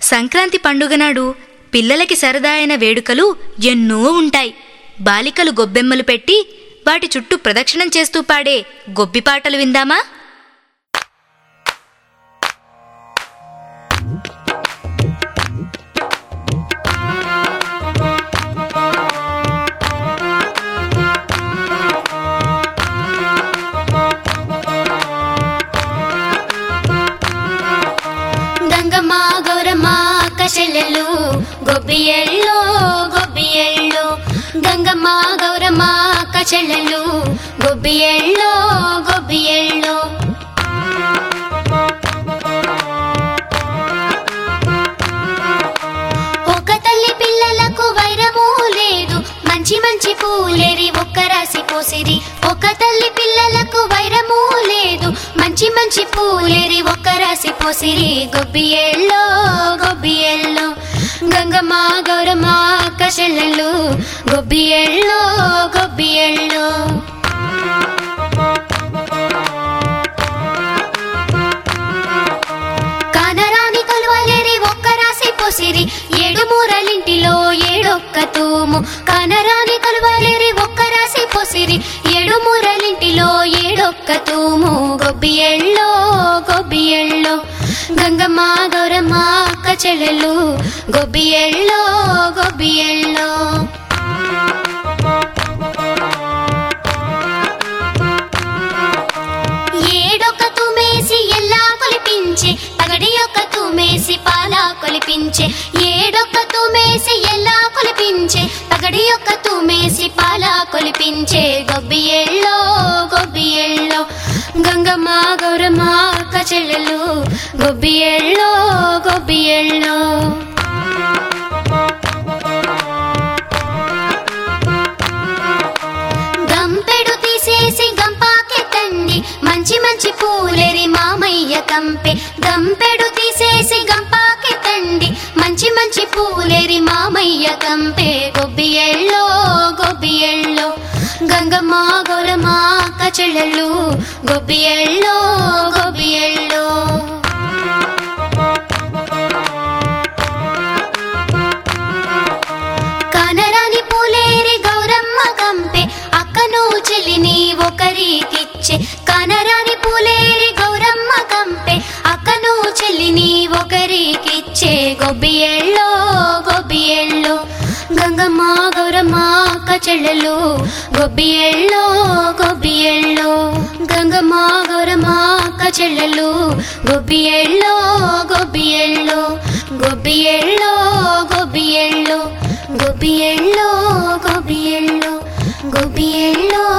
సంక్రాంతి పండుగ నాడు పిల్లలకి సరదా అయిన వేడుకలు ఎన్నో ఉంటాయి. బాలికలు గొబ్బెమ్మలు పెట్టి వాటి చుట్టూ ప్రదక్షిణం చేస్తూ పాడే గొబ్బి పాటలు విందామా? గంగమ్మ గౌరమ్మ కశలలు గొబ్బియల్లో గొబ్బియల్లో, గంగమ్మ గౌరమ్మ కశలలు గొబ్బియల్లో గొబ్బియల్లో. ఒక తల్లి పిల్లలకు వైరము లేదు, మంచి మంచి పూలేరి ఒక్క రాసి పోసిరి. ఒక తల్లి పిల్లలకు వైరము లేదు, మంచి మంచి పూలేరి ఒక్క రాసి పోసిరి. గొబ్బియల్లో గొబ్బియల్లో, గంగమ్మ గౌరమ్మ కశలలు గొబ్బియల్లో గొబ్బియల్లో. కానరాని కలువలేరి ఒక్క రాసి పోసిరి, ఏడు మూరలింటిలో ఏడొక్క తూము. కానరాని కలువలేరి ఒక్క రాసి పోసిరి, ఏడు మూరలింటిలో ఏడొక్క తూము. గొబ్బియల్లో గొబ్బియల్లో, గంగమ్మ గౌరమ్మ కచెలలు గొబ్బియల్లో గొబ్బియల్లో. ఏడొక్క తుమేసి ఎల్లా కొలిపించే, పగడి యొక్క తుమేసి పాలా కొలిపించే. ఏడొక్క తుమేసి ఎల్లా కొలిపించే, పగడి యొక్క తుమేసి పాలా కొలిపించే. గొబ్బియల్లో గొబ్బియల్లో, గంగమ్మ గౌరమ్మ కచెలలు గొబ్బియల్లో గొబ్బియల్లో. గంపెడు తీసేసి గంపాకే తండి, మంచి మంచి పూలేరి మామయ్య కంపే. గంపెడు తీసేసి గంపాకే తండి, మంచి మంచి పూలేరి మామయ్య కంపే. గొబ్బియల్లో గొబ్బియల్లో, గంగమ్మ గౌరమ్మ కచెలలు గొబ్బియల్లో గొబ్బియల్లో. కానరాని పూలేరి గౌరమ్మ కంపే, అక్కను చెల్లిని ఒకరికిచ్చే. కానరాని పూలేరి గౌరమ్మ కంపే, అక్కను చెల్లిని ఒకరికిచ్చే. గొబ్బియల్లో గొబ్బియల్లో, గంగమ్మ గౌరమ్మ కచెలలు గొబ్బియల్లో గొబ్బియల్లో, గంగమ్మ గౌరమ్మ కచెలలు గొబ్బియల్లో గొబ్బియల్లో. గొబ్బియల్లో గొబ్బియల్లో, గొబ్బియల్లో గొబ్బియల్లో, గొబ్బియల్లో